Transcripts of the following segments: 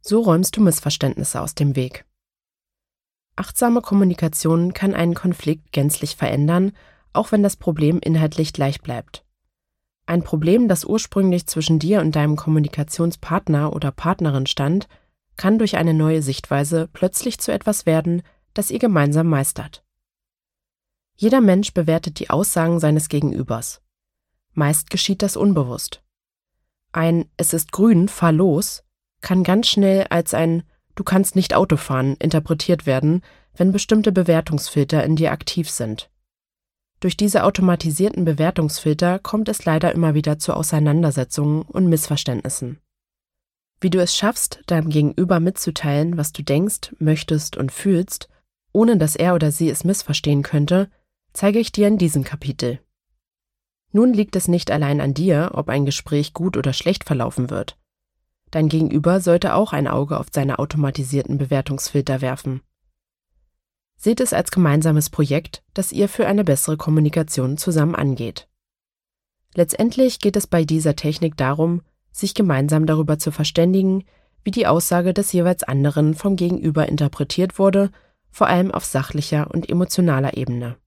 So räumst du Missverständnisse aus dem Weg. Achtsame Kommunikation kann einen Konflikt gänzlich verändern, auch wenn das Problem inhaltlich gleich bleibt. Ein Problem, das ursprünglich zwischen dir und deinem Kommunikationspartner oder Partnerin stand, kann durch eine neue Sichtweise plötzlich zu etwas werden, das ihr gemeinsam meistert. Jeder Mensch bewertet die Aussagen seines Gegenübers. Meist geschieht das unbewusst. Ein „Es ist grün, fahr los“ kann ganz schnell als ein „Du kannst nicht Auto fahren“ interpretiert werden, wenn bestimmte Bewertungsfilter in dir aktiv sind. Durch diese automatisierten Bewertungsfilter kommt es leider immer wieder zu Auseinandersetzungen und Missverständnissen. Wie du es schaffst, deinem Gegenüber mitzuteilen, was du denkst, möchtest und fühlst, ohne dass er oder sie es missverstehen könnte, zeige ich dir in diesem Kapitel. Nun liegt es nicht allein an dir, ob ein Gespräch gut oder schlecht verlaufen wird. Dein Gegenüber sollte auch ein Auge auf seine automatisierten Bewertungsfilter werfen. Seht es als gemeinsames Projekt, das ihr für eine bessere Kommunikation zusammen angeht. Letztendlich geht es bei dieser Technik darum, sich gemeinsam darüber zu verständigen, wie die Aussage des jeweils anderen vom Gegenüber interpretiert wurde, vor allem auf sachlicher und emotionaler Ebene.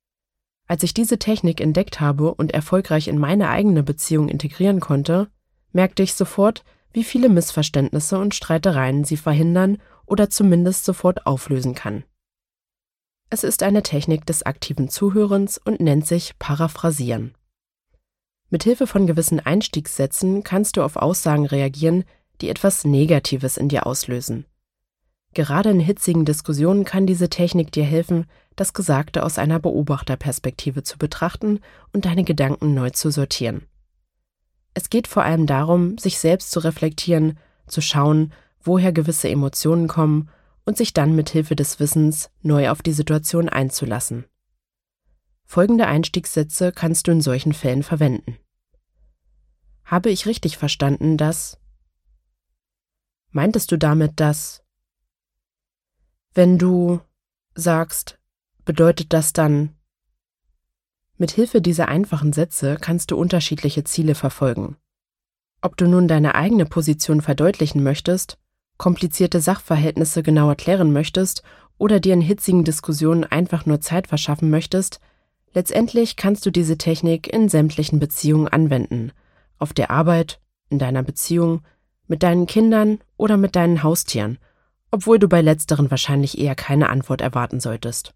Als ich diese Technik entdeckt habe und erfolgreich in meine eigene Beziehung integrieren konnte, merkte ich sofort, wie viele Missverständnisse und Streitereien sie verhindern oder zumindest sofort auflösen kann. Es ist eine Technik des aktiven Zuhörens und nennt sich Paraphrasieren. Mithilfe von gewissen Einstiegssätzen kannst du auf Aussagen reagieren, die etwas Negatives in dir auslösen. Gerade in hitzigen Diskussionen kann diese Technik dir helfen, das Gesagte aus einer Beobachterperspektive zu betrachten und deine Gedanken neu zu sortieren. Es geht vor allem darum, sich selbst zu reflektieren, zu schauen, woher gewisse Emotionen kommen und sich dann mithilfe des Wissens neu auf die Situation einzulassen. Folgende Einstiegssätze kannst du in solchen Fällen verwenden. Habe ich richtig verstanden, dass? Meintest du damit, dass? Wenn du sagst, bedeutet das dann? Mithilfe dieser einfachen Sätze kannst du unterschiedliche Ziele verfolgen. Ob du nun deine eigene Position verdeutlichen möchtest, komplizierte Sachverhältnisse genau erklären möchtest oder dir in hitzigen Diskussionen einfach nur Zeit verschaffen möchtest, letztendlich kannst du diese Technik in sämtlichen Beziehungen anwenden, auf der Arbeit, in deiner Beziehung, mit deinen Kindern oder mit deinen Haustieren, obwohl du bei letzteren wahrscheinlich eher keine Antwort erwarten solltest.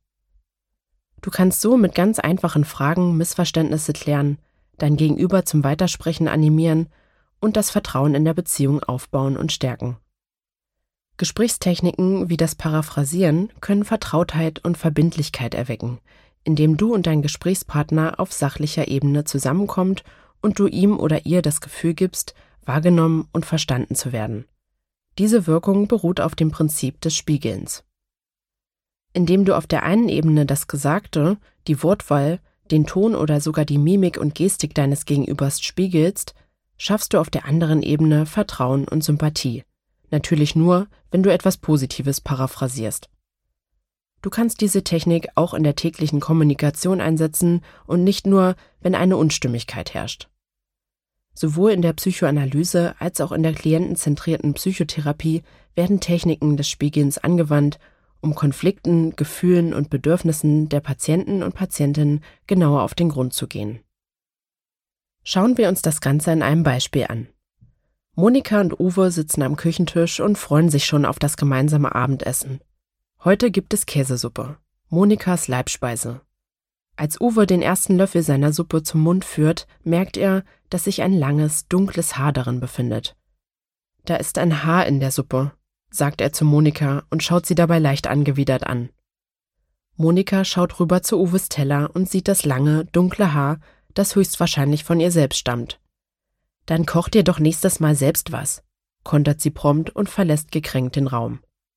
Du kannst so mit ganz einfachen Fragen Missverständnisse klären, dein Gegenüber zum Weitersprechen animieren und das Vertrauen in der Beziehung aufbauen und stärken. Gesprächstechniken wie das Paraphrasieren können Vertrautheit und Verbindlichkeit erwecken, indem du und dein Gesprächspartner auf sachlicher Ebene zusammenkommt und du ihm oder ihr das Gefühl gibst, wahrgenommen und verstanden zu werden. Diese Wirkung beruht auf dem Prinzip des Spiegelns. Indem du auf der einen Ebene das Gesagte, die Wortwahl, den Ton oder sogar die Mimik und Gestik deines Gegenübers spiegelst, schaffst du auf der anderen Ebene Vertrauen und Sympathie. Natürlich nur, wenn du etwas Positives paraphrasierst. Du kannst diese Technik auch in der täglichen Kommunikation einsetzen und nicht nur, wenn eine Unstimmigkeit herrscht. Sowohl in der Psychoanalyse als auch in der klientenzentrierten Psychotherapie werden Techniken des Spiegelns angewandt, um Konflikten, Gefühlen und Bedürfnissen der Patienten und Patientinnen genauer auf den Grund zu gehen. Schauen wir uns das Ganze in einem Beispiel an. Monika und Uwe sitzen am Küchentisch und freuen sich schon auf das gemeinsame Abendessen. Heute gibt es Käsesuppe, Monikas Leibspeise. Als Uwe den ersten Löffel seiner Suppe zum Mund führt, merkt er, dass sich ein langes, dunkles Haar darin befindet. Da ist ein Haar in der Suppe, sagt er zu Monika und schaut sie dabei leicht angewidert an. Monika schaut rüber zu Uwes Teller und sieht das lange, dunkle Haar, das höchstwahrscheinlich von ihr selbst stammt. Dann kocht ihr doch nächstes Mal selbst was, kontert sie prompt und verlässt gekränkt den Raum.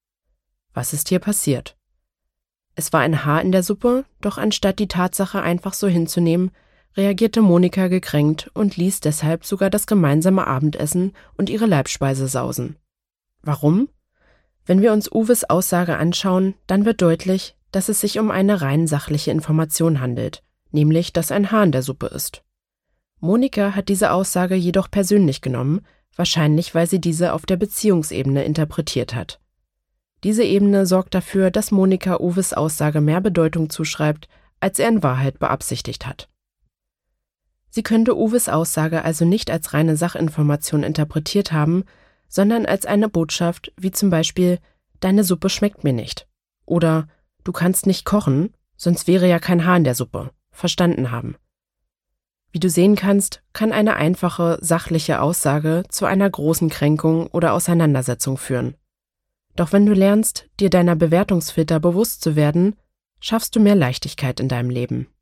Was ist hier passiert? Es war ein Haar in der Suppe, doch anstatt die Tatsache einfach so hinzunehmen, reagierte Monika gekränkt und ließ deshalb sogar das gemeinsame Abendessen und ihre Leibspeise sausen. Warum? Wenn wir uns Uwes Aussage anschauen, dann wird deutlich, dass es sich um eine rein sachliche Information handelt, nämlich, dass ein Haar in der Suppe ist. Monika hat diese Aussage jedoch persönlich genommen, wahrscheinlich weil sie diese auf der Beziehungsebene interpretiert hat. Diese Ebene sorgt dafür, dass Monika Uwes Aussage mehr Bedeutung zuschreibt, als er in Wahrheit beabsichtigt hat. Sie könnte Uwes Aussage also nicht als reine Sachinformation interpretiert haben, sondern als eine Botschaft, wie zum Beispiel: Deine Suppe schmeckt mir nicht oder Du kannst nicht kochen, sonst wäre ja kein Haar in der Suppe, verstanden haben. Wie du sehen kannst, kann eine einfache, sachliche Aussage zu einer großen Kränkung oder Auseinandersetzung führen. Doch wenn du lernst, dir deiner Bewertungsfilter bewusst zu werden, schaffst du mehr Leichtigkeit in deinem Leben.